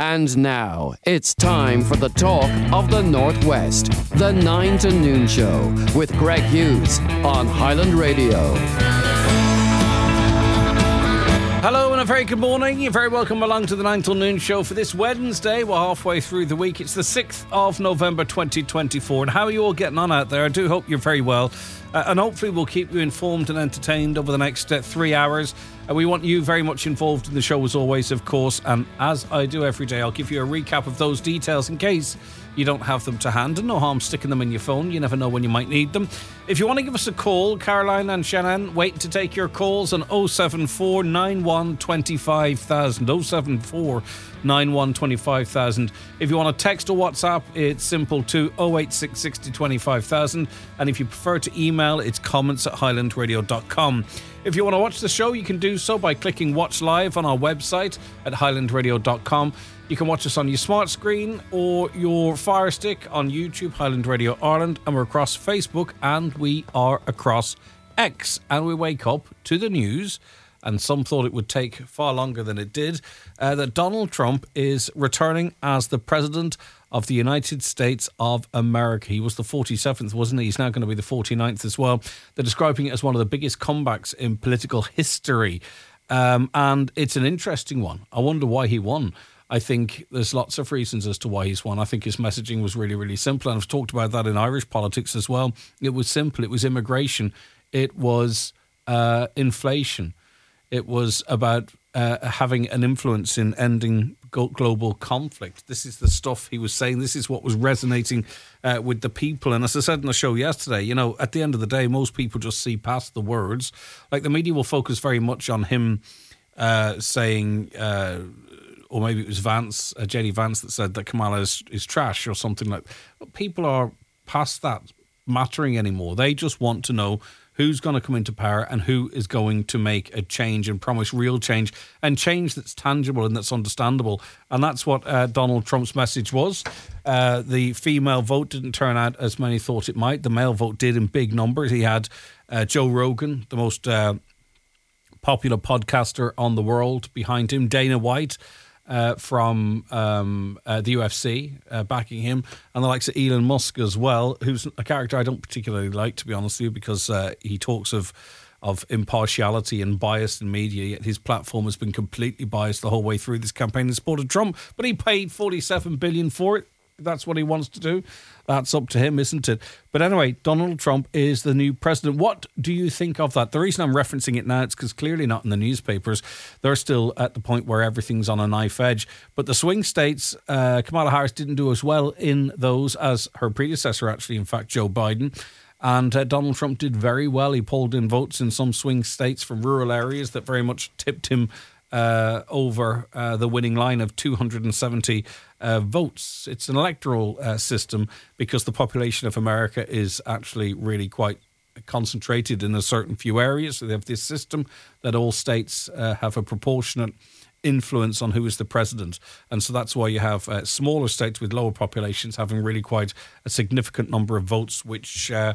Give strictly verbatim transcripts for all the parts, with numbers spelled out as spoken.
And now, it's time for the talk of the Northwest. The nine to noon Show with Greg Hughes on Highland Radio. Hello and a very good morning. You're very welcome along to the nine till noon Show for this Wednesday. We're halfway through the week. It's the sixth of November twenty twenty-four. And how are you all getting on out there? I do hope you're very well. Uh, and hopefully we'll keep you informed and entertained over the next uh, three hours. Uh, we want you very much involved in the show as always, of course. And as I do every day, I'll give you a recap of those details in case you don't have them to hand, and no harm sticking them in your phone. You never know when you might need them. If you want to give us a call, Caroline and Shannon wait to take your calls on oh seven four nine one two five thousand. oh seven four nine one two five thousand. If you want to text or WhatsApp, it's simple to oh eight six six oh two five thousand. And if you prefer to email, it's comments at highland radio dot com. If you want to watch the show, you can do so by clicking Watch Live on our website at highland radio dot com. You can watch us on your smart screen or your Fire Stick on YouTube, Highland Radio Ireland, and we're across Facebook and we are across X. And we wake up to the news, and some thought it would take far longer than it did, uh, that Donald Trump is returning as the President of the United States of America. He was the forty-seventh, wasn't he? He's now going to be the forty-ninth as well. They're describing it as one of the biggest comebacks in political history. Um, and it's an interesting one. I wonder why he won. I think there's lots of reasons as to why he's won. I think his messaging was really, really simple. And I've talked about that in Irish politics as well. It was simple. It was immigration. It was uh, inflation. It was about uh, having an influence in ending global conflict. This is the stuff he was saying. This is what was resonating uh, with the people. And as I said in the show yesterday, you know, at the end of the day, most people just see past the words. Like the media will focus very much on him uh, saying... Uh, or maybe it was Vance, uh, J D Vance, that said that Kamala is, is trash or something like that. But people are past that mattering anymore. They just want to know who's going to come into power and who is going to make a change and promise real change, and change that's tangible and that's understandable. And that's what uh, Donald Trump's message was. Uh, the female vote didn't turn out as many thought it might. The male vote did in big numbers. He had uh, Joe Rogan, the most uh, popular podcaster on the world, behind him. Dana White, Uh, from um, uh, the U F C, uh, backing him, and the likes of Elon Musk as well, who's a character I don't particularly like, to be honest with you, because uh, he talks of of impartiality and bias in media, yet his platform has been completely biased the whole way through this campaign in support of Trump. But he paid forty-seven billion dollars for it. That's what he wants to do. That's up to him, isn't it? But anyway, Donald Trump is the new president. What do you think of that? The reason I'm referencing it now is because clearly not in the newspapers. They're still at the point where everything's on a knife edge. But the swing states, uh, Kamala Harris didn't do as well in those as her predecessor, actually, in fact, Joe Biden. And uh, Donald Trump did very well. He pulled in votes in some swing states from rural areas that very much tipped him Uh, over uh, the winning line of two hundred seventy uh, votes. It's an electoral uh, system because the population of America is actually really quite concentrated in a certain few areas. So they have this system that all states uh, have a proportionate influence on who is the president. And so that's why you have uh, smaller states with lower populations having really quite a significant number of votes, which... Uh,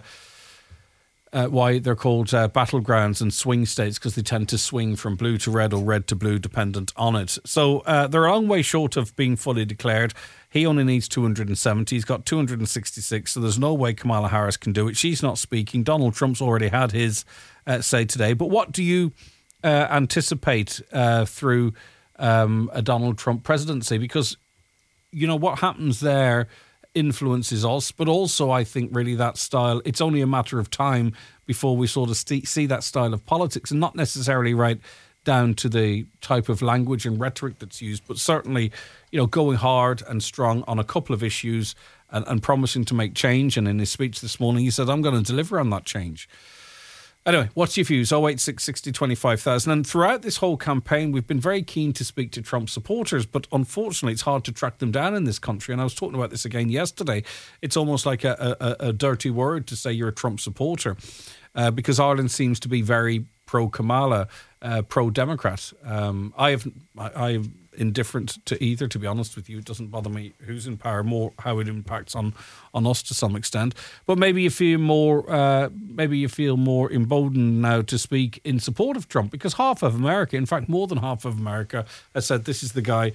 Uh, why they're called uh, battlegrounds and swing states, because they tend to swing from blue to red or red to blue dependent on it. So uh, they're a long way short of being fully declared. He only needs two hundred seventy. He's got two hundred sixty-six, so there's no way Kamala Harris can do it. She's not speaking. Donald Trump's already had his uh, say today. But what do you uh, anticipate uh, through um, a Donald Trump presidency? Because, you know, what happens there influences us, but also I think really that style, it's only a matter of time before we sort of st- see that style of politics, and not necessarily right down to the type of language and rhetoric that's used, but certainly, you know, going hard and strong on a couple of issues and, and promising to make change. And in his speech this morning, he said, I'm going to deliver on that change. Anyway, what's your views? oh eight six six oh two five thousand. And throughout this whole campaign, we've been very keen to speak to Trump supporters, but unfortunately it's hard to track them down in this country. And I was talking about this again yesterday. It's almost like a, a, a dirty word to say you're a Trump supporter uh, because Ireland seems to be very pro-Kamala, uh, pro-Democrat. Um, I have, I, I indifferent to either, to be honest with you. It doesn't bother me who's in power, more how it impacts on, on us to some extent. But maybe you feel more, uh, maybe you feel more emboldened now to speak in support of Trump, because half of America, in fact more than half of America, has said this is the guy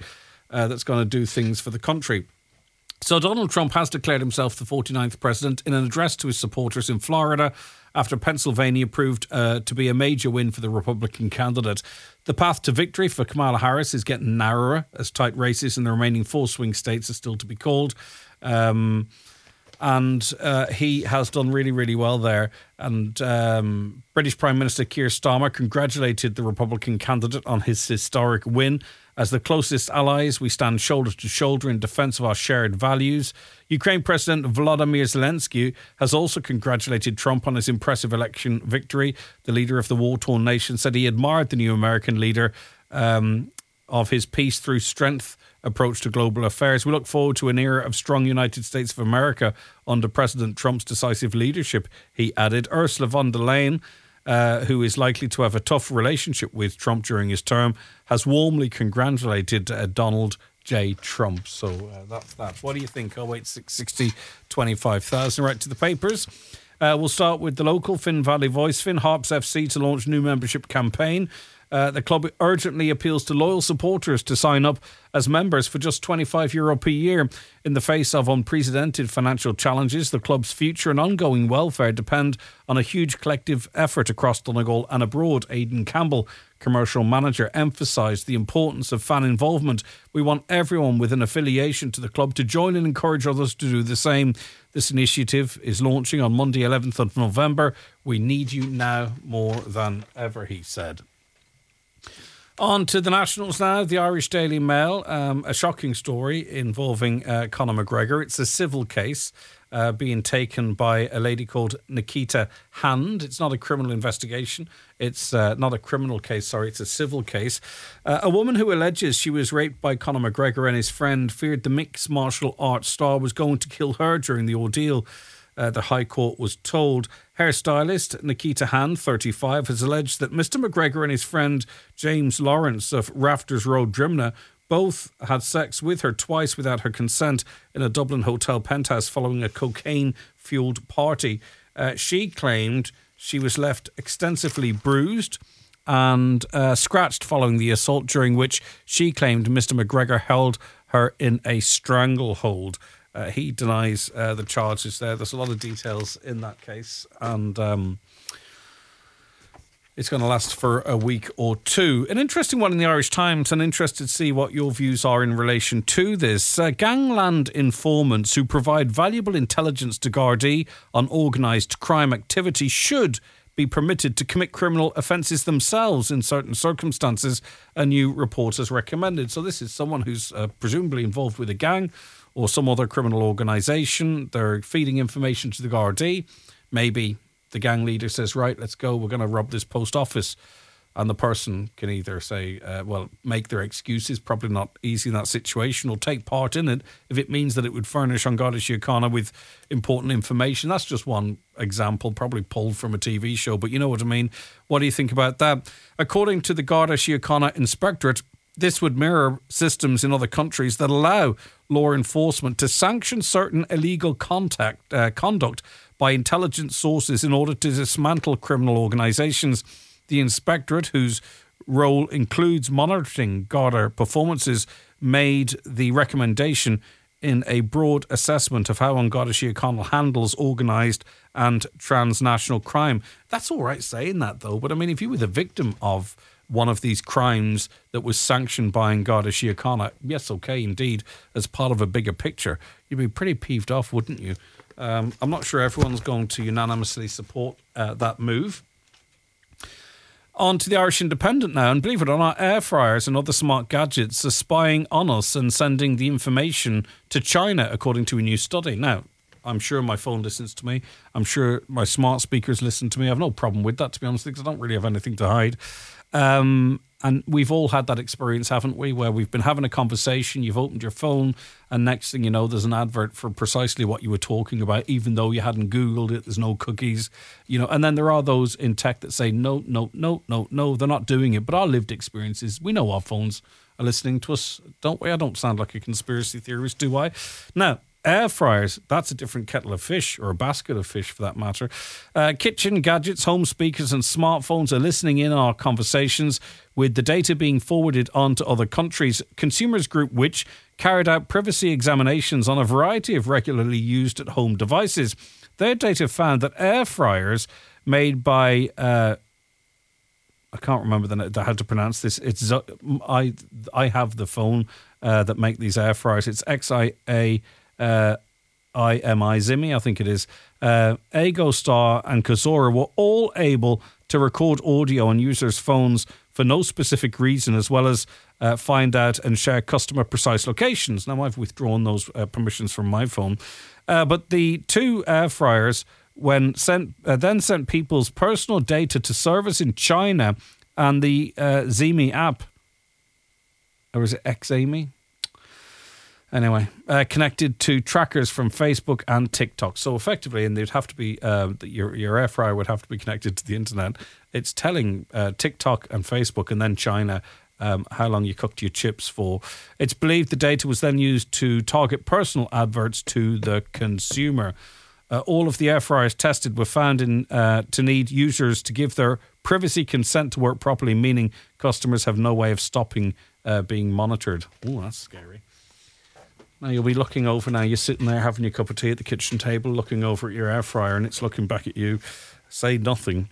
uh, that's going to do things for the country. So Donald Trump has declared himself the forty-ninth president in an address to his supporters in Florida after Pennsylvania proved uh, to be a major win for the Republican candidate. The path to victory for Kamala Harris is getting narrower as tight races in the remaining four swing states are still to be called. Um, and uh, he has done really, really well there. And um, British Prime Minister Keir Starmer congratulated the Republican candidate on his historic win. As the closest allies, we stand shoulder to shoulder in defense of our shared values. Ukraine President Volodymyr Zelensky has also congratulated Trump on his impressive election victory. The leader of the war-torn nation said he admired the new American leader um, of his peace through strength approach to global affairs. We look forward to an era of strong United States of America under President Trump's decisive leadership, he added. Ursula von der Leyen, Uh, who is likely to have a tough relationship with Trump during his term, has warmly congratulated uh, Donald J. Trump. So uh, that's that. What do you think? oh eight six sixty, twenty-five thousand. Right to the papers. Uh, we'll start with the local Finn Valley Voice. Finn Harps F C to launch new membership campaign. Uh, the club urgently appeals to loyal supporters to sign up as members for just twenty-five euro per year. In the face of unprecedented financial challenges, the club's future and ongoing welfare depend on a huge collective effort across Donegal and abroad. Aidan Campbell, commercial manager, emphasised the importance of fan involvement. We want everyone with an affiliation to the club to join and encourage others to do the same. This initiative is launching on Monday, eleventh of November. We need you now more than ever, he said. On to the Nationals now. The Irish Daily Mail, um, a shocking story involving uh, Conor McGregor. It's a civil case uh, being taken by a lady called Nikita Hand. It's not a criminal investigation. It's uh, not a criminal case, sorry. It's a civil case. Uh, a woman who alleges she was raped by Conor McGregor and his friend feared the mixed martial arts star was going to kill her during the ordeal. Uh, the High Court was told. Hairstylist Nikita Hand, thirty-five, has alleged that Mister McGregor and his friend James Lawrence of Rafters Road, Drimnagh, both had sex with her twice without her consent in a Dublin hotel penthouse following a cocaine-fueled party. Uh, she claimed she was left extensively bruised and uh, scratched following the assault, during which she claimed Mister McGregor held her in a stranglehold. Uh, he denies uh, the charges there. There's a lot of details in that case, and um, it's going to last for a week or two. An interesting one in the Irish Times, and interested to see what your views are in relation to this. Uh, gangland informants who provide valuable intelligence to Gardaí on organised crime activity should be permitted to commit criminal offences themselves in certain circumstances, a new report has recommended. So this is someone who's uh, presumably involved with a gang or some other criminal organisation. They're feeding information to the Gardaí. Maybe the gang leader says, right, let's go, we're going to rob this post office. And the person can either say, uh, well, make their excuses, probably not easy in that situation, or take part in it if it means that it would furnish An Garda Síochána with important information. That's just one example, probably pulled from a T V show, but you know what I mean. What do you think about that? According to the Garda Síochána Inspectorate, this would mirror systems in other countries that allow law enforcement to sanction certain illegal contact, uh, conduct by intelligence sources in order to dismantle criminal organisations. The Inspectorate, whose role includes monitoring Garda performances, made the recommendation in a broad assessment of how An Garda Síochána handles organised and transnational crime. That's all right saying that, though, but I mean, if you were the victim of one of these crimes that was sanctioned by An Garda Síochána, yes, okay, indeed, as part of a bigger picture, you'd be pretty peeved off, wouldn't you? Um, I'm not sure everyone's going to unanimously support uh, that move. On to the Irish Independent now, and believe it or not, air fryers and other smart gadgets are spying on us and sending the information to China, according to a new study. Now, I'm sure my phone listens to me. I'm sure my smart speakers listen to me. I have no problem with that, to be honest, because I don't really have anything to hide. Um, and we've all had that experience, haven't we, where we've been having a conversation, you've opened your phone, and next thing you know, there's an advert for precisely what you were talking about, even though you hadn't Googled it, there's no cookies, you know. And then there are those in tech that say, no, no, no, no, no, they're not doing it. But our lived experiences, we know our phones are listening to us, don't we? I don't sound like a conspiracy theorist, do I? Now, Air fryers, that's a different kettle of fish, or a basket of fish for that matter. Uh, kitchen gadgets, home speakers and smartphones are listening in on our conversations, with the data being forwarded on to other countries. Consumers Group, which carried out privacy examinations on a variety of regularly used at-home devices. Their data found that air fryers made by... Uh, I can't remember the, how to pronounce this. It's I I have the phone uh, that make these air fryers. It's X I A uh, I M I Zimi, I think it is. Uh, Agostar and Kazora were all able to record audio on users' phones for no specific reason, as well as uh, find out and share customer precise locations. Now, I've withdrawn those uh, permissions from my phone. Uh, but the two air fryers when sent uh, then sent people's personal data to servers in China, and the uh, Zimi app, or is it Xami? Anyway, uh, connected to trackers from Facebook and TikTok. So effectively, and they'd have to be uh, your your air fryer would have to be connected to the internet. It's telling uh, TikTok and Facebook, and then China, um, how long you cooked your chips for. It's believed the data was then used to target personal adverts to the consumer. Uh, all of the air fryers tested were found in uh, to need users to give their privacy consent to work properly, meaning customers have no way of stopping uh, being monitored. Oh, that's scary. Now you'll be looking over now. You're sitting there having your cup of tea at the kitchen table, looking over at your air fryer, and it's looking back at you. Say nothing.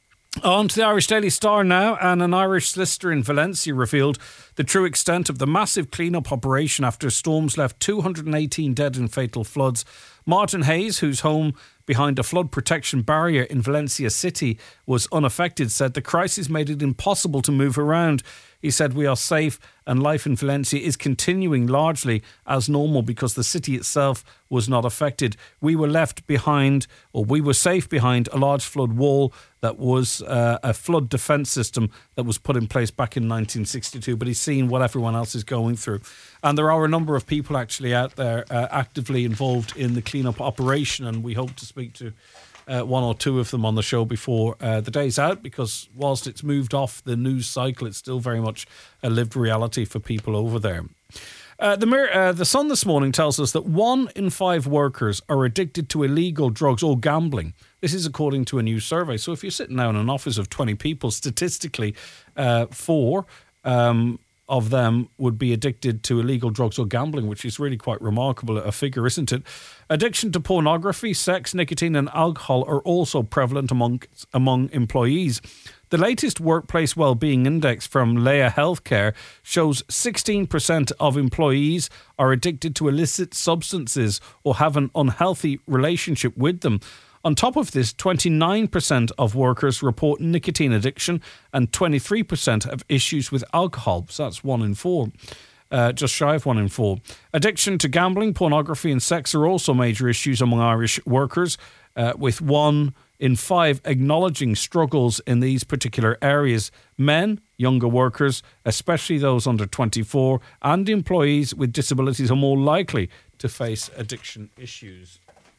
On to the Irish Daily Star now, and an Irish solicitor in Valencia revealed the true extent of the massive clean-up operation after storms left two hundred eighteen dead in fatal floods. Martin Hayes, whose home behind a flood protection barrier in Valencia City was unaffected, said the crisis made it impossible to move around. He said, "We are safe and life in Valencia is continuing largely as normal because the city itself was not affected. We were left behind, or we were safe behind, a large flood wall that was uh, a flood defence system that was put in place back in nineteen sixty-two. But he's seen what everyone else is going through. And there are a number of people actually out there uh, actively involved in the clean-up operation, and we hope to speak to Uh, one or two of them on the show before uh, the day's out, because whilst it's moved off the news cycle, it's still very much a lived reality for people over there. Uh, the, uh, the Sun this morning tells us that one in five workers are addicted to illegal drugs or gambling. This is according to a new survey. So if you're sitting now in an office of twenty people, statistically, uh, four um, of them would be addicted to illegal drugs or gambling, which is really quite remarkable, a figure, isn't it? Addiction to pornography, sex, nicotine and alcohol are also prevalent among among employees. The latest Workplace Wellbeing Index from Lea Healthcare shows sixteen percent of employees are addicted to illicit substances or have an unhealthy relationship with them. On top of this, twenty-nine percent of workers report nicotine addiction and twenty-three percent have issues with alcohol. So that's one in four, uh, just shy of one in four. Addiction to gambling, pornography and sex are also major issues among Irish workers, uh, with one in five acknowledging struggles in these particular areas. Men, younger workers, especially those under twenty-four, and employees with disabilities are more likely to face addiction issues.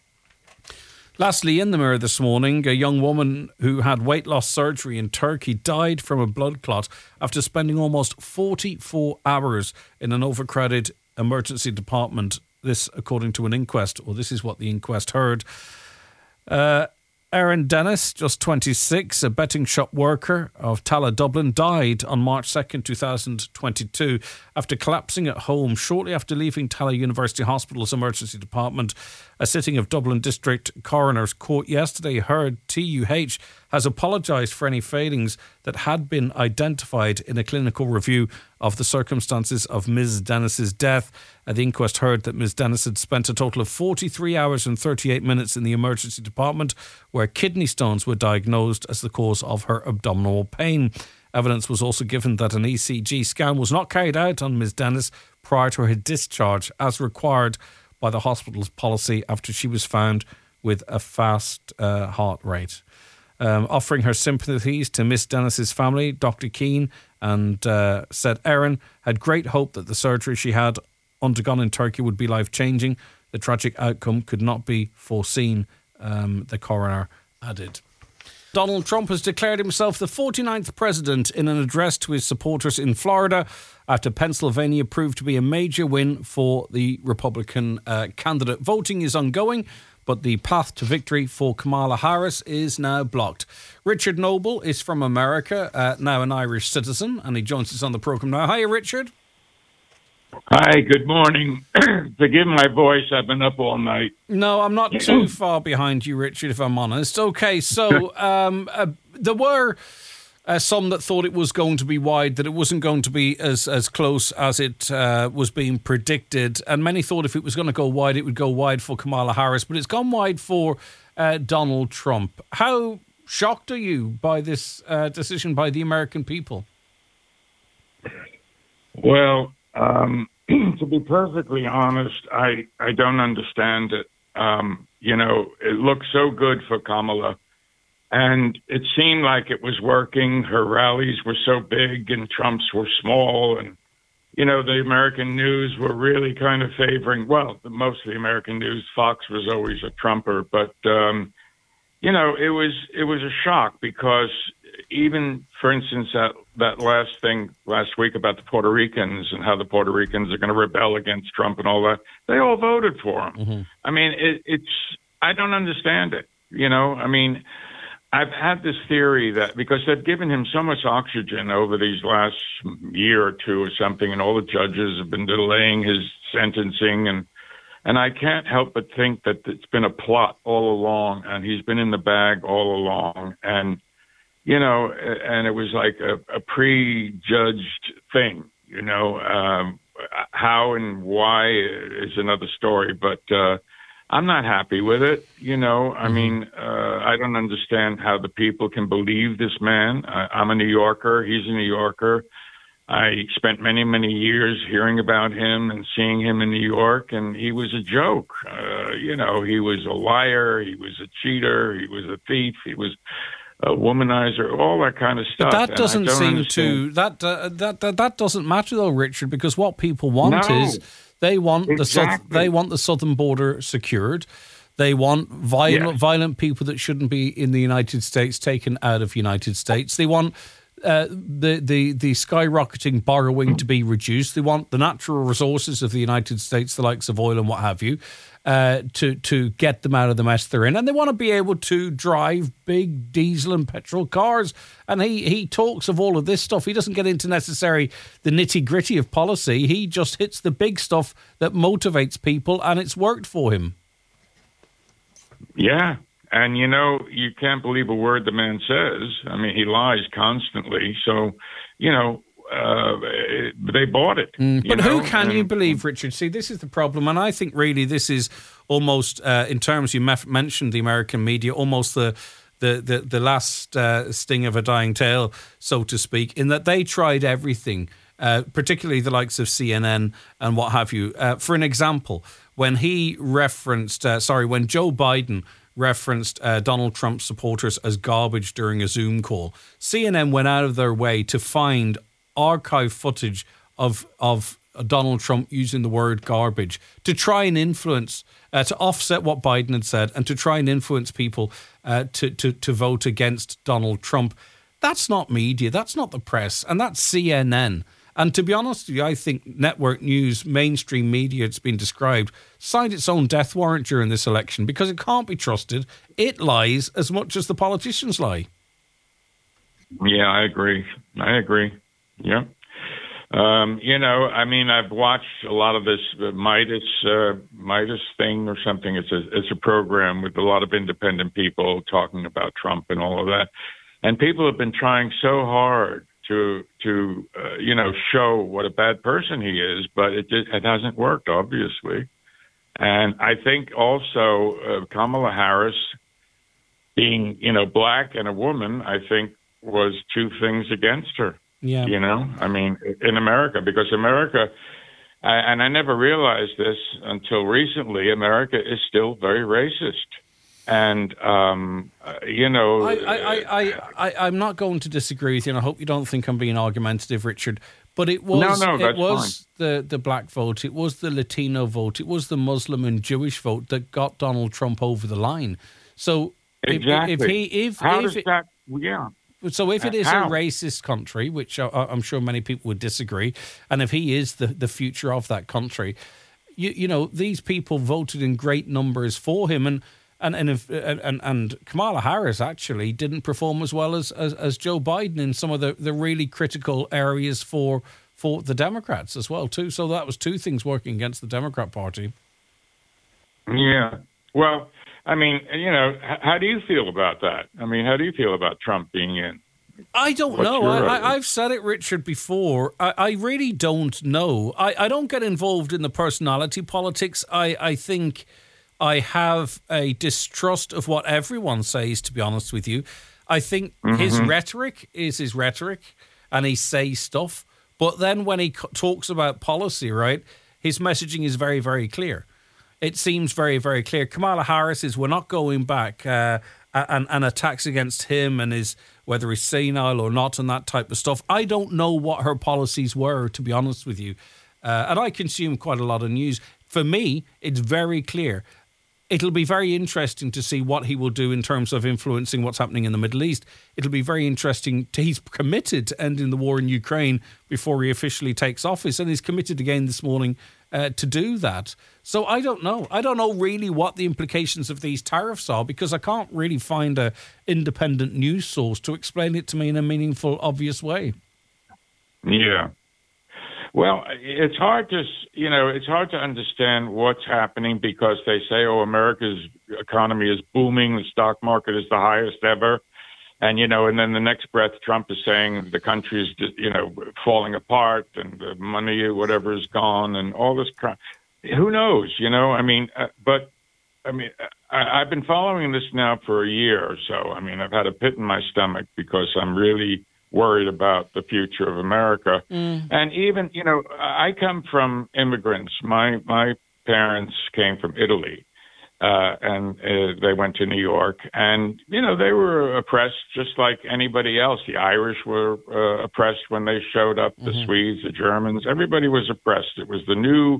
Lastly, in the Mirror this morning, a young woman who had weight loss surgery in Turkey died from a blood clot after spending almost forty-four hours in an overcrowded emergency department. This, according to an inquest, or this is what the inquest heard. Uh, Erin Dennis, just twenty-six, a betting shop worker of Tala, Dublin, died on March second, twenty twenty-two after collapsing at home shortly after leaving Tala University Hospital's emergency department. A sitting of Dublin District Coroner's Court yesterday heard T U H has apologised for any failings that had been identified in a clinical review of the circumstances of Miz Dennis's death. Uh, the inquest heard that Miz Dennis had spent a total of forty-three hours and thirty-eight minutes in the emergency department, where kidney stones were diagnosed as the cause of her abdominal pain. Evidence was also given that an E C G scan was not carried out on Miz Dennis prior to her discharge, as required by the hospital's policy after she was found with a fast uh, heart rate. Um, offering her sympathies to Miss Dennis's family, Doctor Keane and uh, said Erin had great hope that the surgery she had undergone in Turkey would be life-changing. The tragic outcome could not be foreseen, um, the coroner added. Donald Trump has declared himself the forty-ninth president in an address to his supporters in Florida after Pennsylvania proved to be a major win for the Republican uh, candidate. Voting is ongoing, but the path to victory for Kamala Harris is now blocked. Richard Noble is from America, uh, now an Irish citizen, and he joins us on the programme now. Hiya, Richard. Hi, good morning. Forgive my voice, I've been up all night. No, I'm not too far behind you, Richard, if I'm honest. Okay, so um, uh, there were uh, some that thought it was going to be wide, that it wasn't going to be as, as close as it uh, was being predicted, and many thought if it was going to go wide, it would go wide for Kamala Harris, but it's gone wide for uh, Donald Trump. How shocked are you by this uh, decision by the American people? Well, Um, to be perfectly honest, I, I don't understand it. Um, you know, it looked so good for Kamala, and it seemed like it was working. Her rallies were so big and Trump's were small, and, you know, the American news were really kind of favoring, well, most of the American news, Fox was always a Trumper, but, um, you know, it was, it was a shock because even, for instance, that, that last thing last week about the Puerto Ricans and how the Puerto Ricans are going to rebel against Trump and all that, they all voted for him. Mm-hmm. I mean, it, it's, I don't understand it. You know, I mean, I've had this theory that because they've given him so much oxygen over these last year or two or something, and all the judges have been delaying his sentencing, and and I can't help but think that it's been a plot all along, and he's been in the bag all along, and you know, and it was like a, a prejudged thing, you know, um, how and why is another story, but, uh, I'm not happy with it. You know, I mean, uh, I don't understand how the people can believe this man. I, I'm a New Yorker. He's a New Yorker. I spent many, many years hearing about him and seeing him in New York, and he was a joke. Uh, you know, he was a liar. He was a cheater. He was a thief. He was a womanizer, all that kind of stuff. But that doesn't seem understand. to that, uh, that that that doesn't matter though, Richard, because what people want No, is they want exactly. the south, they want the southern border secured. They want violent Yes. violent people that shouldn't be in the United States taken out of United States. They want uh, the the the skyrocketing borrowing to be reduced. They want the natural resources of the United States, the likes of oil and what have you, uh, to to get them out of the mess they're in, and they want to be able to drive big diesel and petrol cars. And he he talks of all of this stuff. He doesn't get into necessarily the nitty gritty of policy. He just hits the big stuff that motivates people, and it's worked for him. Yeah. And, you know, you can't believe a word the man says. I mean, he lies constantly. So, you know, uh, they bought it. Mm, but you who know? can and, you believe, Richard? See, this is the problem. And I think really this is almost, uh, in terms you mef- mentioned the American media, almost the the the, the last uh, sting of a dying tale, so to speak, in that they tried everything, uh, particularly the likes of C N N and what have you. Uh, for an example, when he referenced, uh, sorry, when Joe Biden referenced uh, Donald Trump supporters as garbage during a Zoom call, C N N went out of their way to find archive footage of of Donald Trump using the word garbage to try and influence, uh, to offset what Biden had said, and to try and influence people uh, to, to, to vote against Donald Trump. That's not media. That's not the press. And that's C N N. And to be honest with you, I think network news, mainstream media, it's been described, signed its own death warrant during this election because it can't be trusted. It lies as much as the politicians lie. Yeah, I agree. I agree. Yeah. Um, you know, I mean, I've watched a lot of this uh, Midas uh, Midas thing or something. It's a it's a program with a lot of independent people talking about Trump and all of that. And people have been trying so hard to to uh, you know show what a bad person he is, but it just, it hasn't worked, obviously. And I think also uh, Kamala Harris, being you know black and a woman, I think was two things against her. Yeah, you know, I mean, in America, because America, I, and I never realized this until recently, America is still very racist. And, um, uh, you know... I, I, I, I, I, I'm not going to disagree with you, and I hope you don't think I'm being argumentative, Richard, but it was, no, no, that's it was the, the black vote, it was the Latino vote, it was the Muslim and Jewish vote that got Donald Trump over the line. So exactly. if, if he... If, How if does it, that yeah. So if it is How? a racist country, which I, I'm sure many people would disagree, and if he is the, the future of that country, you, you know, these people voted in great numbers for him, and and and, if, and and Kamala Harris actually didn't perform as well as, as, as Joe Biden in some of the, the really critical areas for for the Democrats as well too. So that was two things working against the Democrat Party. Yeah. Well, I mean, you know, h- how do you feel about that? I mean, how do you feel about Trump being in? I don't What's know. your- I, I, I've said it, Richard, before. I, I really don't know. I, I don't get involved in the personality politics. I, I think I have a distrust of what everyone says, to be honest with you. I think Mm-hmm. his rhetoric is his rhetoric, and he says stuff. But then when he co- talks about policy, right, his messaging is very, very clear. It seems very, very clear. Kamala Harris is, we're not going back, uh, and, and attacks against him and his, whether he's senile or not and that type of stuff. I don't know what her policies were, to be honest with you. Uh, and I consume quite a lot of news. For me, it's very clear. It'll be very interesting to see what he will do in terms of influencing what's happening in the Middle East. It'll be very interesting. To, he's committed to ending the war in Ukraine before he officially takes office, and he's committed again this morning uh, to do that. So I don't know. I don't know really what the implications of these tariffs are, because I can't really find a independent news source to explain it to me in a meaningful, obvious way. Yeah. Well, it's hard to, you know, it's hard to understand what's happening because they say, oh, America's economy is booming, the stock market is the highest ever. And, you know, and then the next breath, Trump is saying the country is, just, you know, falling apart and the money, whatever, is gone and all this crap. Who knows, you know, I mean, uh, but, I mean, I, I've been following this now for a year or so. I mean, I've had a pit in my stomach because I'm really worried about the future of America. Mm. And even, you know, I come from immigrants. My my parents came from Italy, uh, and uh, they went to New York. And, you know, they were oppressed just like anybody else. The Irish were uh, oppressed when they showed up, the mm-hmm. Swedes, the Germans. Everybody was oppressed. It was the new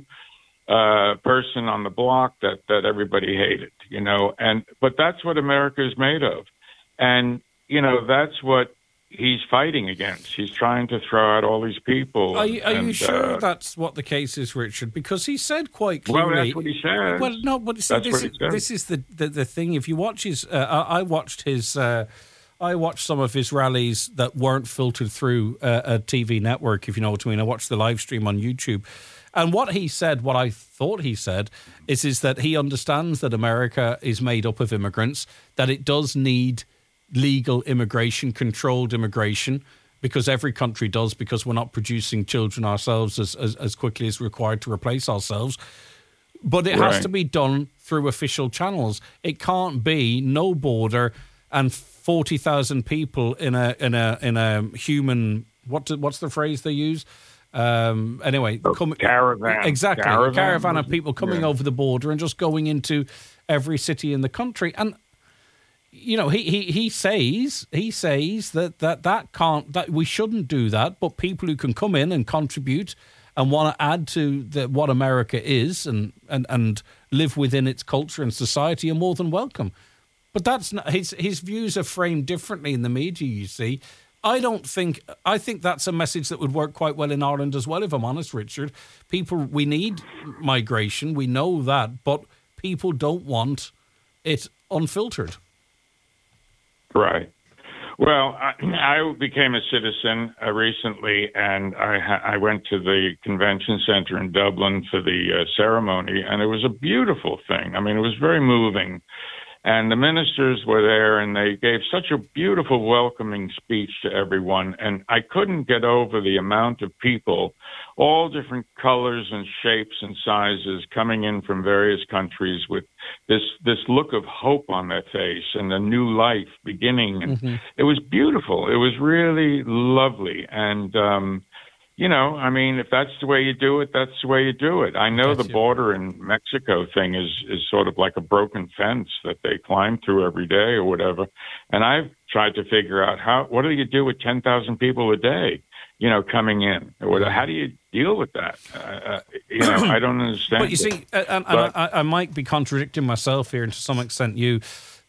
uh, person on the block that, that everybody hated, you know. And but that's what America is made of. And, you know, that's what he's fighting against. He's trying to throw out all these people. Are you, are and, you sure uh, that's what the case is, Richard? Because he said quite clearly. Well, that's what he said. Well, no, but see, that's this, what he is, said. this is the, the, the thing. If you watch his, uh, I, I watched his, uh, I watched some of his rallies that weren't filtered through uh, a T V network, if you know what I mean. I watched the live stream on YouTube. And what he said, what I thought he said, is, is that he understands that America is made up of immigrants, that it does need legal immigration, controlled immigration, because every country does, because we're not producing children ourselves as, as, as quickly as required to replace ourselves. But it right. has to be done through official channels. It can't be no border and forty thousand people in a in a in a human, what do, what's the phrase they use? Um, anyway, oh, come, caravan. Exactly. Caravan, a caravan of people coming yeah. over the border and just going into every city in the country. And you know, he, he, he says he says that, that that can't that we shouldn't do that, but people who can come in and contribute and want to add to the, what America is and, and, and live within its culture and society are more than welcome. But that's not, his his views are framed differently in the media, you see. I don't think I think that's a message that would work quite well in Ireland as well, if I'm honest, Richard. People, we need migration, we know that, but people don't want it unfiltered. Right. Well, I, I became a citizen uh, recently, and I, ha- I went to the convention center in Dublin for the uh, ceremony, and it was a beautiful thing. I mean, it was very moving. And the ministers were there, and they gave such a beautiful, welcoming speech to everyone. And I couldn't get over the amount of people, all different colors and shapes and sizes, coming in from various countries with this this look of hope on their face and a new life beginning. And mm-hmm. it was beautiful. It was really lovely. And, um, you know, I mean, if that's the way you do it, that's the way you do it. I know that's the border in Mexico thing is, is sort of like a broken fence that they climb through every day or whatever. And I've tried to figure out how, what do you do with ten thousand people a day, you know, coming in? Or how do you deal with that? Uh, you know, I don't understand. But you see, and, and but, I, I might be contradicting myself here and to some extent you,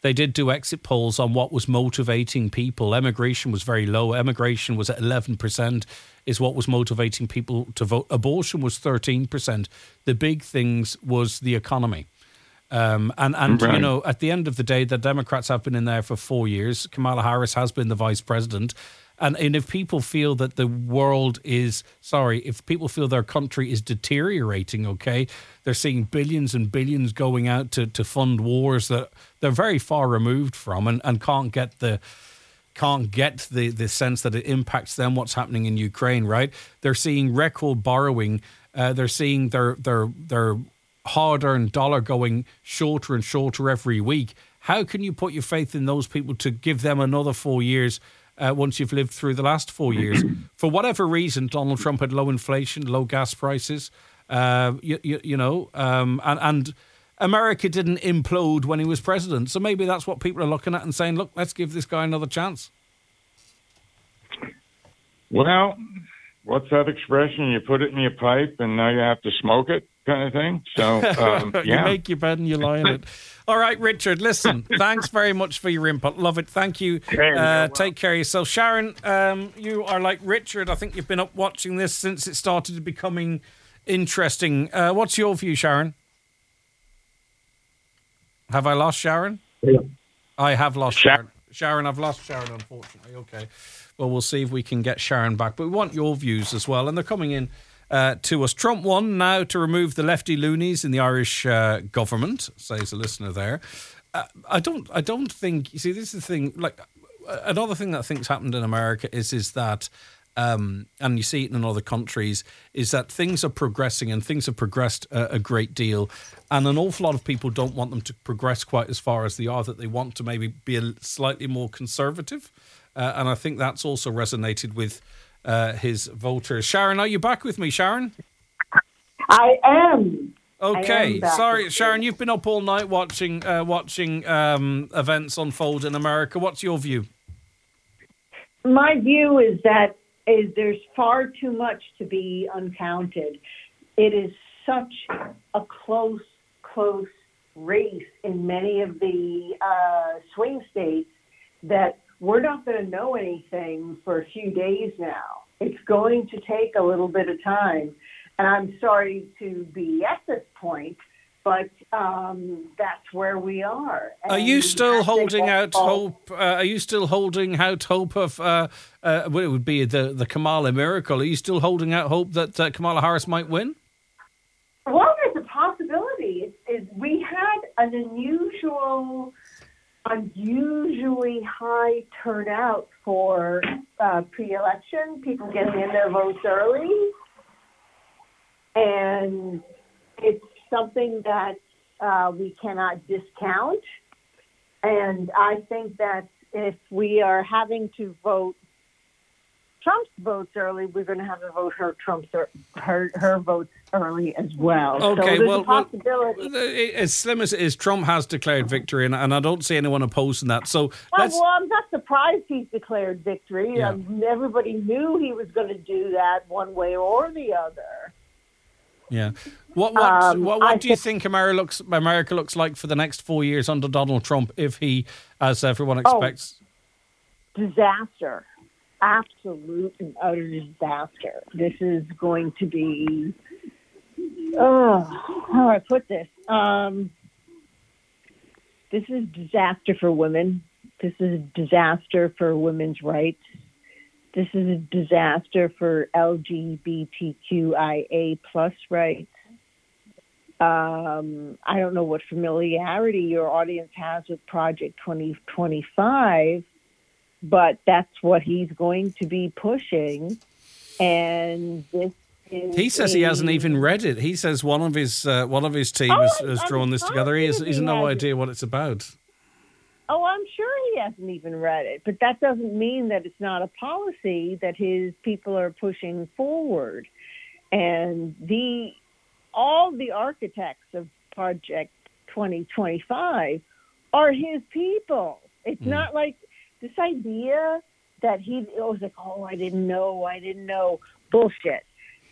they did do exit polls on what was motivating people. Emigration was very low. Emigration was at eleven percent is what was motivating people to vote. Abortion was thirteen percent. The big things was the economy. Um, and, and right. you know, at the end of the day, the Democrats have been in there for four years. Kamala Harris has been the vice president. And, and if people feel that the world is, sorry, if people feel their country is deteriorating, okay, they're seeing billions and billions going out to, to fund wars that they're very far removed from and, and can't get the can't get the, the sense that it impacts them, what's happening in Ukraine, right? They're seeing record borrowing. Uh, they're seeing their their their hard-earned dollar going shorter and shorter every week. How can you put your faith in those people to give them another four years uh, once you've lived through the last four years? For whatever reason, Donald Trump had low inflation, low gas prices, uh, you, you, you know, um, and, and America didn't implode when he was president. So maybe that's what people are looking at and saying, look, let's give this guy another chance. Well, what's that expression? You put it in your pipe and now you have to smoke it, kind of thing. So, um, yeah. You make your bed and you lie in it. All right, Richard, listen, thanks very much for your input. Love it. Thank you. Uh, take care of yourself. Sharon, um, you are like Richard. I think you've been up watching this since it started becoming interesting. Uh, what's your view, Sharon? Have I lost Sharon? Yeah. I have lost Sharon. Sharon, I've lost Sharon, unfortunately. Okay. Well, we'll see if we can get Sharon back. But we want your views as well. And they're coming in uh, to us. Trump won now to remove the lefty loonies in the Irish uh, government, says a listener there. Uh, I don't I don't think... You see, this is the thing. Like, another thing that I think's happened in America is, is that... Um, and you see it in other countries, is that things are progressing and things have progressed a, a great deal. And an awful lot of people don't want them to progress quite as far as they are, that they want to maybe be a slightly more conservative. Uh, and I think that's also resonated with uh, his voters. Sharon, are you back with me, Sharon? I am. Okay. I am Sorry, Sharon, you've been up all night watching, uh, watching um, events unfold in America. What's your view? My view is that is there's far too much to be uncounted. It is such a close, close race in many of the uh, swing states that we're not going to know anything for a few days now. It's going to take a little bit of time. And I'm sorry to be at this point, but um, that's where we are. And are you still holding out hope? Uh, are you still holding out hope of uh, uh, what it would be the the Kamala miracle? Are you still holding out hope that uh, Kamala Harris might win? Well, there's a possibility. It, it, we had an unusual, unusually high turnout for uh, pre-election. People getting in their votes early, and it's something that uh, we cannot discount. And I think that if we are having to vote Trump's votes early, we're going to have to vote her Trump's her her votes early as well. Okay, so there's well, a possibility. well, as slim as it is, Trump has declared victory, and, and I don't see anyone opposing that. So, well, let's... well, I'm not surprised he's declared victory. Yeah. Um, everybody knew he was going to do that one way or the other. Yeah. What what Um, what, what I do you think- think America looks America looks like for the next four years under Donald Trump if he, as everyone expects? Oh, disaster. Absolute and utter disaster. This is going to be, oh, how do I put this? Um, this is disaster for women. This is a disaster for women's rights. This is a disaster for L G B T Q I A plus rights. Um, I don't know what familiarity your audience has with Project twenty twenty-five, but that's what he's going to be pushing. And this is He says a, he hasn't even read it. He says one of his uh, one of his team Oh, has, I'm- has I'm drawn this together. He has, he has positive he no hasn't. idea what it's about. Oh, I'm sure he hasn't even read it, but that doesn't mean that it's not a policy that his people are pushing forward. And the all the architects of Project twenty twenty-five are his people. It's Mm. not like this idea that he was like, oh, I didn't know, I didn't know. Bullshit.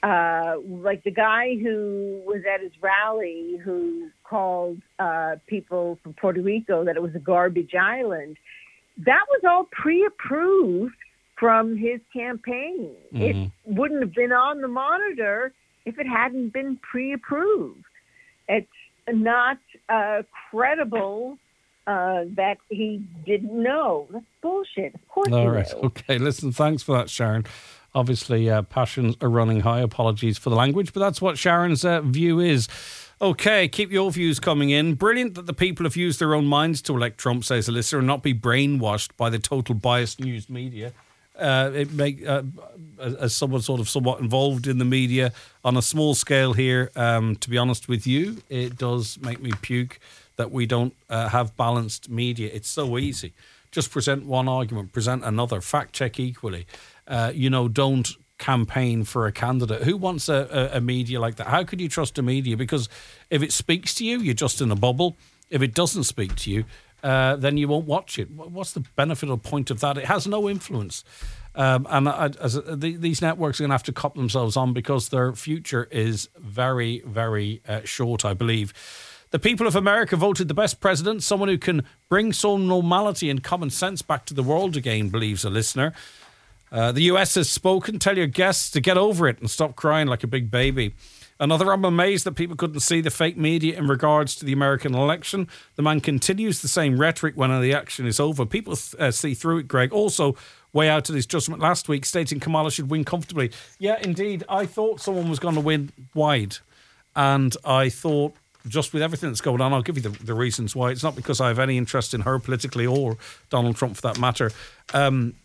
uh, like the guy who was at his rally who called uh, people from Puerto Rico that it was a garbage island, that was all pre-approved from his campaign. Mm-hmm. It wouldn't have been on the monitor if it hadn't been pre-approved. It's not uh, credible uh, that he didn't know. That's bullshit. Of course All he right. knew. Okay, listen, thanks for that, Sharon. Obviously, uh, passions are running high. Apologies for the language, but that's what Sharon's uh, view is. Okay, keep your views coming in. Brilliant that the people have used their own minds to elect Trump, says a listener, and not be brainwashed by the total biased news media. Uh, it make uh, as someone sort of somewhat involved in the media on a small scale here. Um, to be honest with you, it does make me puke that we don't uh, have balanced media. It's so easy. Just present one argument, present another, fact check equally. Uh, you know, don't campaign for a candidate. Who wants a, a, a media like that? How could you trust a media? Because if it speaks to you, you're just in a bubble. If it doesn't speak to you, uh, then you won't watch it. What's the benefit or point of that? It has no influence. Um, and I, as a, the, these networks are going to have to cop themselves on because their future is very, very uh, short, I believe. The people of America voted the best president, someone who can bring some normality and common sense back to the world again, believes a listener. Uh, the U S has spoken. Tell your guests to get over it and stop crying like a big baby. Another, I'm amazed that people couldn't see the fake media in regards to the American election. The man continues the same rhetoric when the action is over. People uh, see through it, Greg. Also, way out of his judgment last week, stating Kamala should win comfortably. Yeah, indeed. I thought someone was going to win wide. And I thought, just with everything that's going on, I'll give you the, the reasons why. It's not because I have any interest in her politically or Donald Trump for that matter. Um,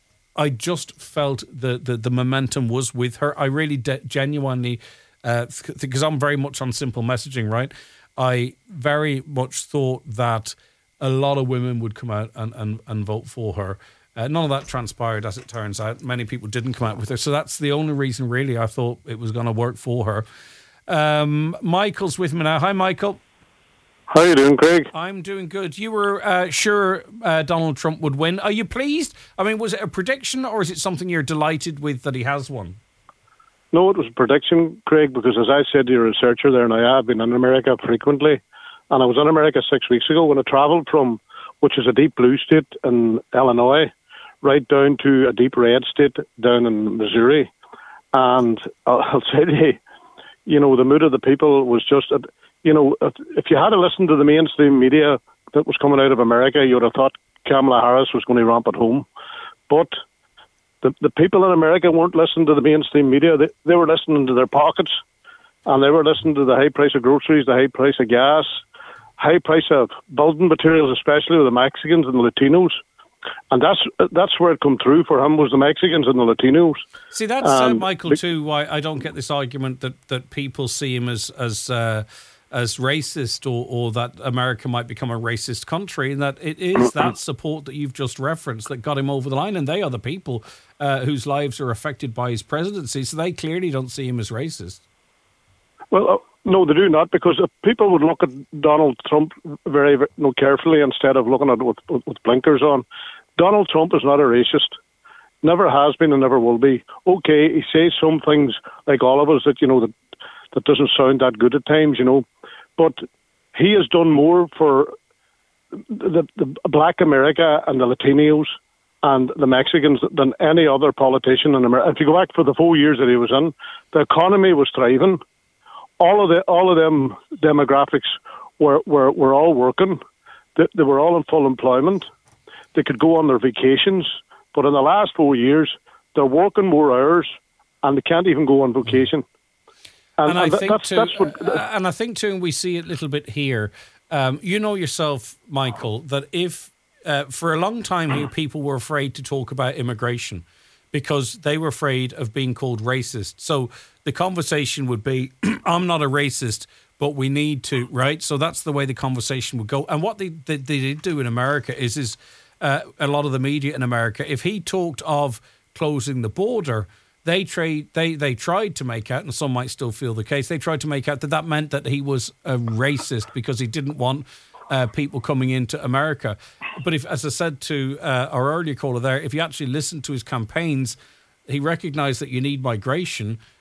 I just felt the, the, the momentum was with her. I really de- genuinely... because uh, I'm very much on simple messaging, right? I very much thought that a lot of women would come out and, and, and vote for her. Uh, none of that transpired, as it turns out. Many people didn't come out with her. So that's the only reason, really, I thought it was going to work for her. Um, Michael's with me now. Hi, Michael. How are you doing, Craig? I'm doing good. You were uh, sure uh, Donald Trump would win. Are you pleased? I mean, was it a prediction or is it something you're delighted with that he has won? No, it was a prediction, Craig, because as I said to your researcher there, and I have been in America frequently, and I was in America six weeks ago when I travelled from, which is a deep blue state in Illinois, right down to a deep red state down in Missouri. And I'll say to you, you know, the mood of the people was just, you know, if you had to listen to the mainstream media that was coming out of America, you would have thought Kamala Harris was going to ramp at home. But The the people in America weren't listening to the mainstream media. They, they were listening to their pockets, and they were listening to the high price of groceries, the high price of gas, high price of building materials, especially with the Mexicans and the Latinos. And that's that's where it come through for him, was the Mexicans and the Latinos. See, that's, um, uh, Michael, too, why I don't get this argument that, that people see him as... as uh, as racist or, or that America might become a racist country, and that it is that support that you've just referenced that got him over the line, and they are the people uh, whose lives are affected by his presidency, so they clearly don't see him as racist. Well, uh, no, they do not, because if people would look at Donald Trump very, very you know, carefully instead of looking at it with, with, with blinkers on. Donald Trump is not a racist. Never has been and never will be. Okay, he says some things, like all of us, that, you know, that, that doesn't sound that good at times, you know. But he has done more for the, the Black America and the Latinos and the Mexicans than any other politician in America. If you go back for the four years that he was in, the economy was thriving. All of the all of them demographics were were, were all working. They, they were all in full employment. They could go on their vacations. But in the last four years, they're working more hours and they can't even go on vacation. And, and I think that's, too, that's what, uh, and I think too, and we see it a little bit here. Um, you know yourself, Michael, that if uh, for a long time here, people were afraid to talk about immigration because they were afraid of being called racist. So the conversation would be, "I'm not a racist, but we need to," right? So that's the way the conversation would go. And what they they, they did do in America is is uh, a lot of the media in America, if he talked of closing the border, They trade. They they tried to make out, and some might still feel the case. They tried to make out that that meant that he was a racist because he didn't want uh, people coming into America. But if, as I said to uh, our earlier caller there, if you actually listen to his campaigns, he recognised that you need migration,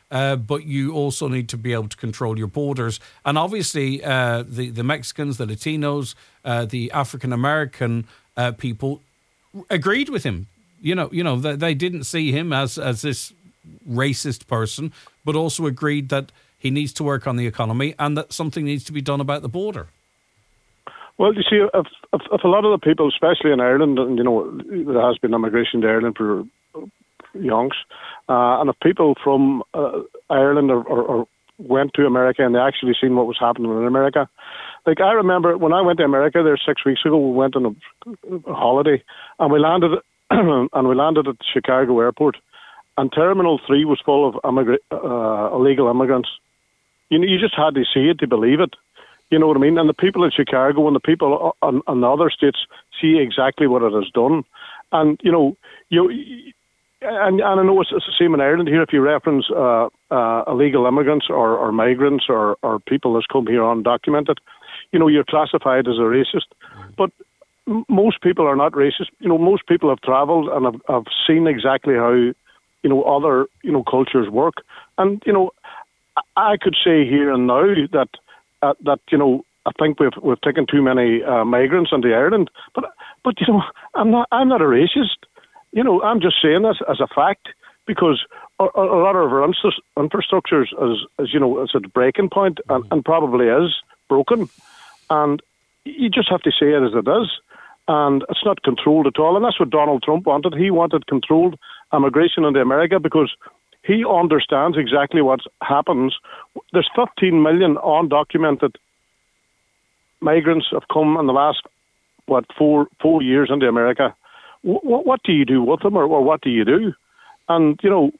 uh, but you also need to be able to control your borders. And obviously, uh, the the Mexicans, the Latinos, uh, the African American uh, people agreed with him. You know, you know, they, they didn't see him as as this racist person, but also agreed that he needs to work on the economy and that something needs to be done about the border. Well, you see, if, if, if a lot of the people, especially in Ireland, and you know, there has been immigration to Ireland for youngs, uh, and if people from uh, Ireland or, or, or went to America and they actually seen what was happening in America, like I remember when I went to America there six weeks ago, we went on a, a holiday and we landed and we landed at Chicago Airport, and Terminal Three was full of immigra- uh, illegal immigrants. You know, you just had to see it to believe it. You know what I mean? And the people in Chicago and the people on, on the other states see exactly what it has done. And, you know, you and, and I know it's, it's the same in Ireland here. If you reference uh, uh, illegal immigrants or, or migrants or, or people that's come here undocumented, you know, you're classified as a racist. But m- most people are not racist. You know, most people have travelled and have, have seen exactly how, you know, other, you know, cultures work. And, you know, I could say here and now that Uh, that you know, I think we've we've taken too many uh, migrants into Ireland, but but you know, I'm not I'm not a racist. You know, I'm just saying this as a fact because a, a lot of our infrastructures is, is you know, is at a breaking point and, and probably is broken, and you just have to say it as it is, and it's not controlled at all, and that's what Donald Trump wanted. He wanted controlled immigration into America because he understands exactly what happens. There's fifteen million undocumented migrants have come in the last, what, four four years into America. What, what do you do with them, or, or what do you do? And, you know,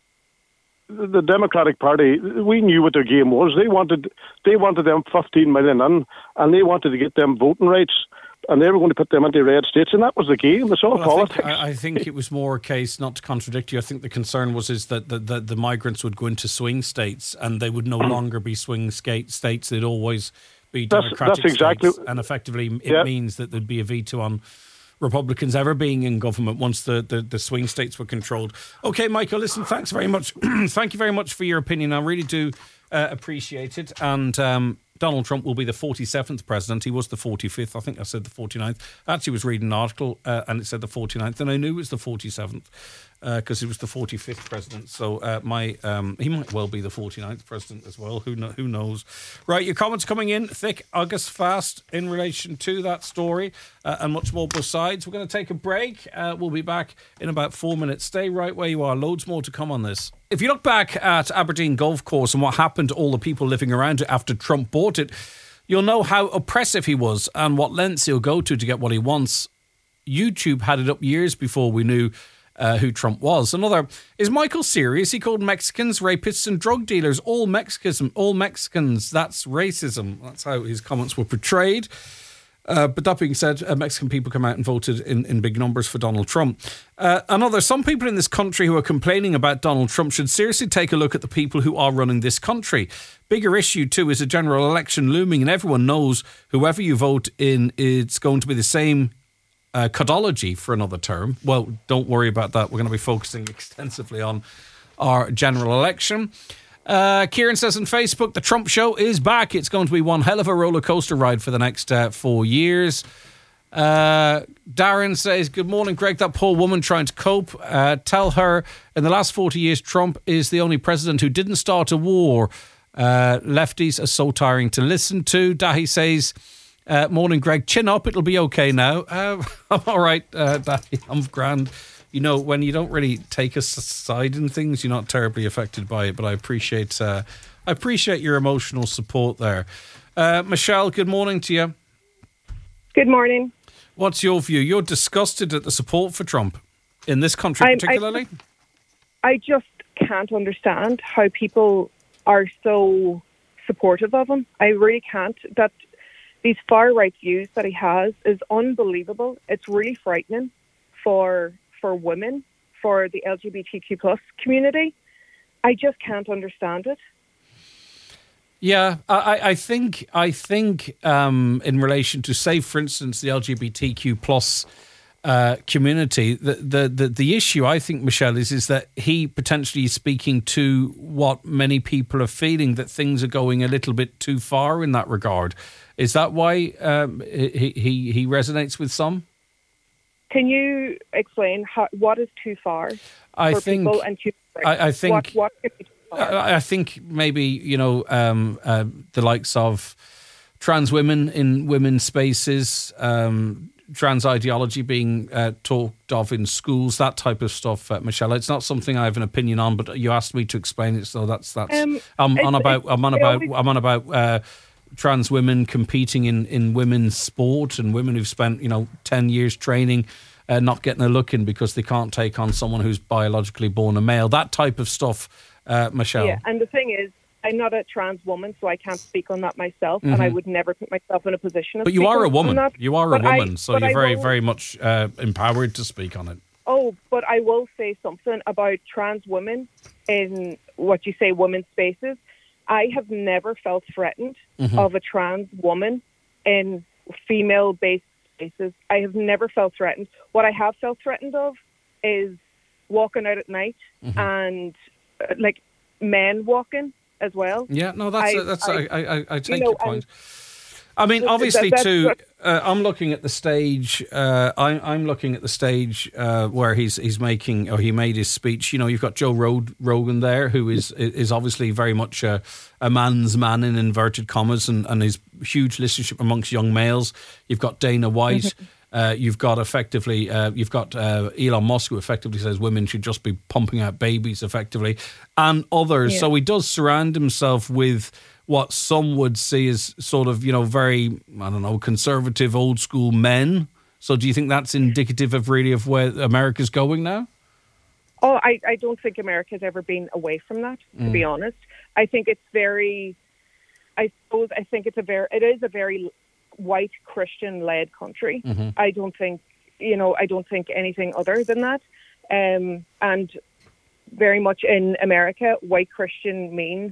the Democratic Party, we knew what their game was. They wanted they wanted them fifteen million in, and they wanted to get them voting rights, and they were going to put them into red states, and that was the game. It's all well, politics. I think, I, I think it was more a case, not to contradict you, I think the concern was is that the, the, the migrants would go into swing states, and they would no longer be swing skate states. They'd always be Democratic that's, that's exactly, states, and effectively it yeah. means that there'd be a veto on Republicans ever being in government once the, the, the swing states were controlled. Okay, Michael, listen, thanks very much. Thank you very much for your opinion. I really do uh, appreciate it. And um, Donald Trump will be the forty-seventh president. He was the forty-fifth. I think I said the forty-ninth. I actually was reading an article uh, and it said the forty-ninth, and I knew it was the forty-seventh because uh, he was the forty-fifth president. So uh, my um, he might well be the forty-ninth president as well. Who know, who knows? Right, your comments coming in thick, August fast in relation to that story uh, and much more besides. We're going to take a break. Uh, we'll be back in about four minutes. Stay right where you are. Loads more to come on this. If you look back at Aberdeen Golf Course and what happened to all the people living around it after Trump bought it, you'll know how oppressive he was and what lengths he'll go to to get what he wants. YouTube had it up years before we knew uh, who Trump was. Another, is Michael serious? He called Mexicans rapists and drug dealers. All Mexicans, all Mexicans, that's racism. That's how his comments were portrayed. Uh, but that being said, uh, Mexican people come out and voted in, in big numbers for Donald Trump. Uh, another, some people in this country who are complaining about Donald Trump should seriously take a look at the people who are running this country. Bigger issue, too, is a general election looming, and everyone knows whoever you vote in, it's going to be the same uh, codology for another term. Well, don't worry about that. We're going to be focusing extensively on our general election. Uh, Kieran says on Facebook, the Trump show is back. It's going to be one hell of a roller coaster ride for the next uh, four years. Uh, Darren says, good morning, Greg. That poor woman trying to cope. Uh, tell her in the last forty years, Trump is the only president who didn't start a war. Uh, lefties are so tiring to listen to. Dahi says, uh, morning, Greg. Chin up. It'll be okay now. Uh, I'm all right, uh, Dahi. I'm grand. You know, when you don't really take a side in things, you're not terribly affected by it. But I appreciate, uh, I appreciate your emotional support there. Uh, Michelle, good morning to you. Good morning. What's your view? You're disgusted at the support for Trump in this country, I'm, particularly. I, I just can't understand how people are so supportive of him. I really can't. That these far right views that he has is unbelievable. It's really frightening for. for women, for the L G B T Q plus community. I just can't understand it. Yeah, I, I think I think um, in relation to, say, for instance, the L G B T Q plus uh, community. The, the the the issue, I think, Michelle, is is that he potentially is speaking to what many people are feeling, that things are going a little bit too far in that regard. Is that why um, he, he he resonates with some? Can you explain how, what is too far I for think, people and too I, I think. What, what could be too far? I, I think maybe, you know, um, uh, the likes of trans women in women's spaces, um, trans ideology being uh, talked of in schools, that type of stuff, uh, Michelle. It's not something I have an opinion on, but you asked me to explain it, so that's that's. Um, I'm on about. I'm on about. always, I'm on about. Uh, trans women competing in, in women's sport, and women who've spent, you know, ten years training, uh, not getting a look in because they can't take on someone who's biologically born a male. That type of stuff, uh, Michelle. Yeah, and the thing is, I'm not a trans woman, so I can't speak on that myself, Mm-hmm. and I would never put myself in a position of But you speaking are a on woman. that. You are But a I- woman, so but you're I very, will- very much uh, empowered to speak on it. Oh, but I will say something about trans women in what you say women's spaces. I have never felt threatened Mm-hmm. of a trans woman in female-based spaces. I have never felt threatened. What I have felt threatened of is walking out at night Mm-hmm. and uh, like men walking as well. Yeah, no, that's I- a, that's I- a, I, I, I take know, your point. I mean, that- obviously, that's too. what- Uh, I'm looking at the stage. Uh, I'm I'm looking at the stage uh, where he's he's making, or he made his speech. You know, you've got Joe Rog- Rogan there, who is is obviously very much a, a man's man in inverted commas, and and his huge listenership amongst young males. You've got Dana White. Uh, you've got effectively, uh, you've got uh, Elon Musk, who effectively says women should just be pumping out babies, effectively, and others. Yeah. So he does surround himself with what some would see as sort of, you know, very, I don't know, conservative, old school men. So do you think that's indicative of really of where America's going now? Oh, I, I don't think America's ever been away from that, to be honest. I think it's very, I suppose, I think it's a very, it is a very white Christian-led country. I don't think, you know, I don't think anything other than that. Um, and very much in America, white Christian means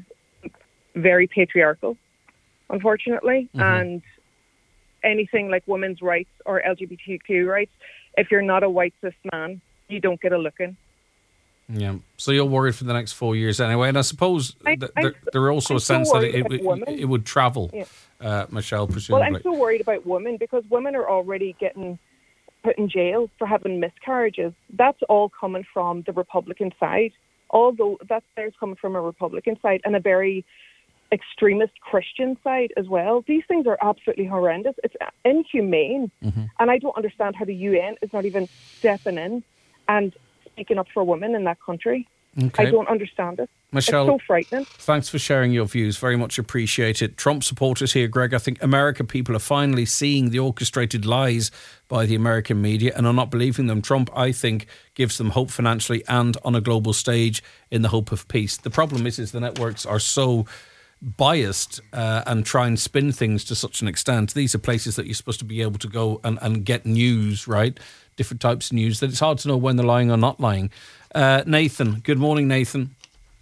very patriarchal, unfortunately. And anything like women's rights or L G B T Q rights, if you're not a white cis man, you don't get a look in. Yeah. So you're worried for the next four years anyway. And I suppose I- th- I'm there, so- there are also I'm a so sense that worried it, about it, women. it would travel, Yeah. uh, Michelle, Well, presumably. I'm so worried about women because women are already getting put in jail for having miscarriages. That's all coming from the Republican side. Although that's there's coming from a Republican side and a very extremist Christian side as well. These things are absolutely horrendous. It's inhumane. And I don't understand how the U N is not even stepping in and speaking up for women in that country. Okay. I don't understand it. Michelle, It's so frightening. thanks for sharing your views. Very much appreciated. Trump supporters here, Greg. I think American people are finally seeing the orchestrated lies by the American media and are not believing them. Trump, I think, gives them hope financially and on a global stage in the hope of peace. The problem is, is the networks are so biased uh, and try and spin things to such an extent. These are places that you're supposed to be able to go and, and get news, right? Different types of news, that it's hard to know when they're lying or not lying. Uh, Nathan, good morning, Nathan.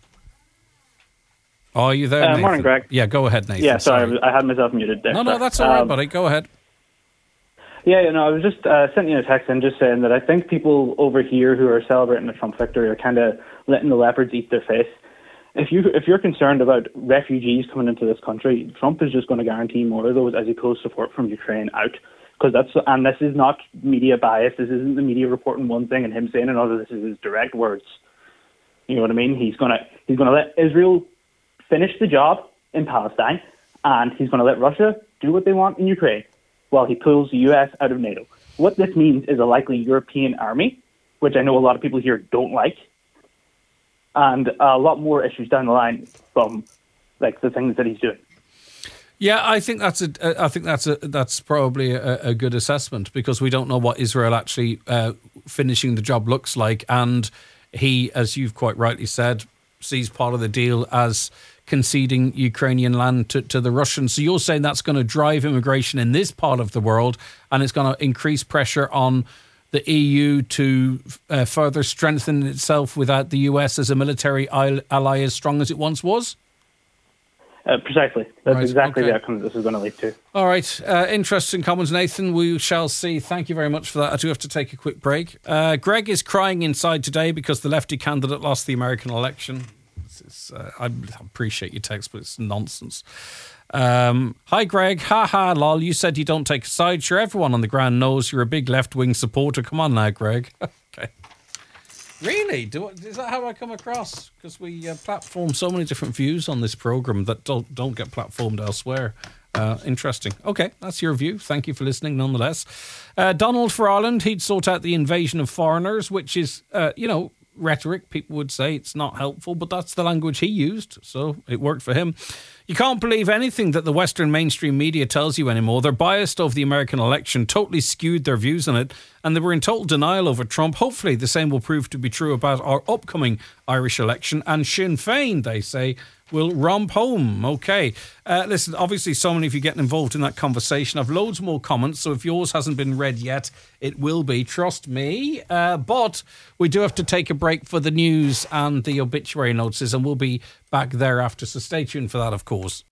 Oh, are you there, Uh, Nathan? morning, Greg. Yeah, go ahead, Nathan. Yeah, sorry, I was- I had myself muted there. No, no, Sorry. that's all right, Um, buddy. Go ahead. Yeah, you know, I was just uh, sending you a text and just saying that I think people over here who are celebrating the Trump victory are kind of letting the leopards eat their face. If you if you're concerned about refugees coming into this country, Trump is just going to guarantee more of those as he pulls support from Ukraine out. Because that's and this is not media bias. This isn't the media reporting one thing and him saying another. This is his direct words. You know what I mean? He's gonna he's gonna let Israel finish the job in Palestine, and he's going to let Russia do what they want in Ukraine while he pulls the U S out of NATO. What this means is a likely European army, which I know a lot of people here don't like, and a lot more issues down the line from like the things that he's doing. Yeah, I think that's a. I think that's a. That's probably a, a good assessment because we don't know what Israel actually uh, finishing the job looks like, and he, as you've quite rightly said, sees part of the deal as conceding Ukrainian land to, to the Russians. So you're saying that's going to drive immigration in this part of the world, and it's going to increase pressure on the E U to uh, further strengthen itself without the U S as a military ally as strong as it once was? Uh, precisely. That's Right, exactly okay. the outcome this is going to lead to. All right. Uh, interesting comments, Nathan. We shall see. Thank you very much for that. I do have to take a quick break. Uh, Greg is crying inside today because the lefty candidate lost the American election. This is, uh, I appreciate your text, but it's nonsense. Um, Hi, Greg. Ha ha, lol. You said you don't take a side. Sure, everyone on the ground knows you're a big left-wing supporter. Come on now, Greg. Okay. Really? Do, is that how I come across? Because we uh, platform so many different views on this programme that don't, don't get platformed elsewhere. Uh, interesting. Okay, that's your view. Thank you for listening nonetheless. Uh, Donald for Ireland, he'd sort out the invasion of foreigners, which is, uh, you know, rhetoric. People would say it's not helpful, but that's the language he used, so it worked for him. You can't believe anything that the Western mainstream media tells you anymore. They're biased over the American election, totally skewed their views on it, and they were in total denial over Trump. Hopefully the same will prove to be true about our upcoming Irish election, and Sinn Féin, they say, will romp home. Okay. Uh, listen, obviously so many of you getting involved in that conversation. I've loads more comments, so if yours hasn't been read yet, it will be, trust me. Uh, but we do have to take a break for the news and the obituary notices, and we'll be back thereafter, so stay tuned for that, of course.